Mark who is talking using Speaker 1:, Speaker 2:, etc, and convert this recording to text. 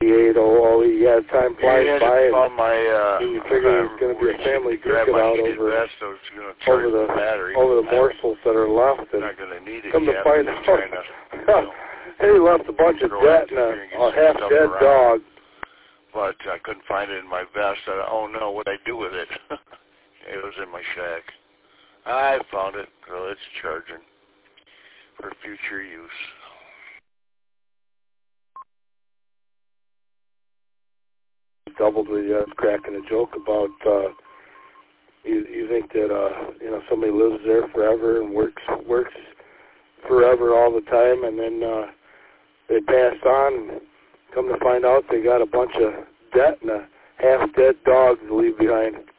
Speaker 1: yeah, time flies by,
Speaker 2: and
Speaker 1: you figure there's going to be a family drinking out over the morsels that are left, and come to find out, he left a bunch of debt and a half-dead dog.
Speaker 2: But I couldn't find it in my vest. Oh no, what'd I do with it? It was in my shack. I found it, so it's charging for future use.
Speaker 1: Doubled with you, cracking a joke about you think that somebody lives there forever and works forever all the time, and then they pass on and come to find out they got a bunch of debt and a half-dead dog to leave behind.